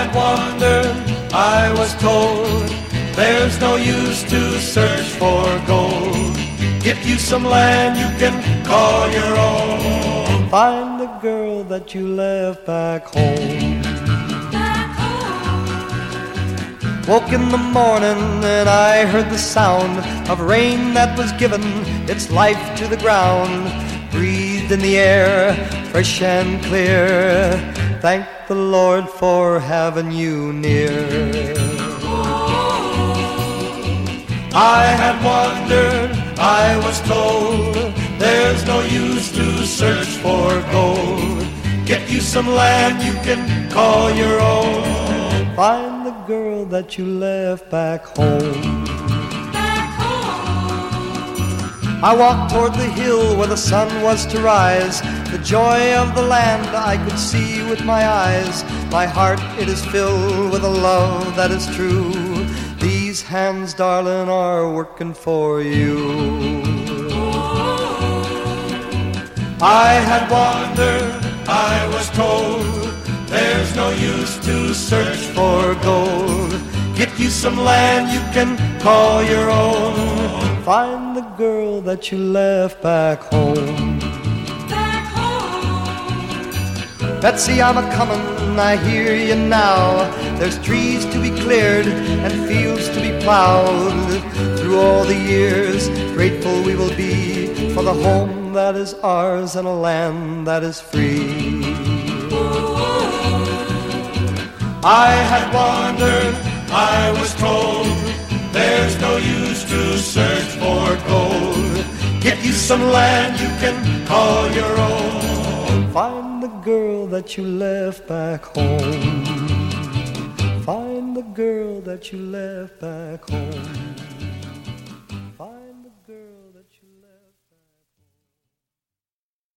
had wandered, I was told, there's no use to search for gold. Get you some land you can call your own. Find the girl that you left back home. Woke in the morning and I heard the sound of rain that was given its life to the ground. Breathed in the air, fresh and clear. Thank the Lord for having you near. I had wandered, I was told, there's no use to search for gold. Get you some land you can call your own. Find the girl that you left back home. I walked toward the hill where the sun was to rise. The joy of the land I could see with my eyes. My heart, it is filled with a love that is true. These hands, darling, are working for you. I had wandered, I was told, there's no use to search for gold. Get you some land you can call your own. Find the girl that you left back home. Betsy, I'm a-comin', I hear you now. There's trees to be cleared and fields to be plowed. Through all the years, grateful we will be for the home that is ours and a land that is free. I had wandered, I was told, there's no use to search for gold. Get you some land you can call your own. Find the girl that you left back home. Find the girl that you left back home.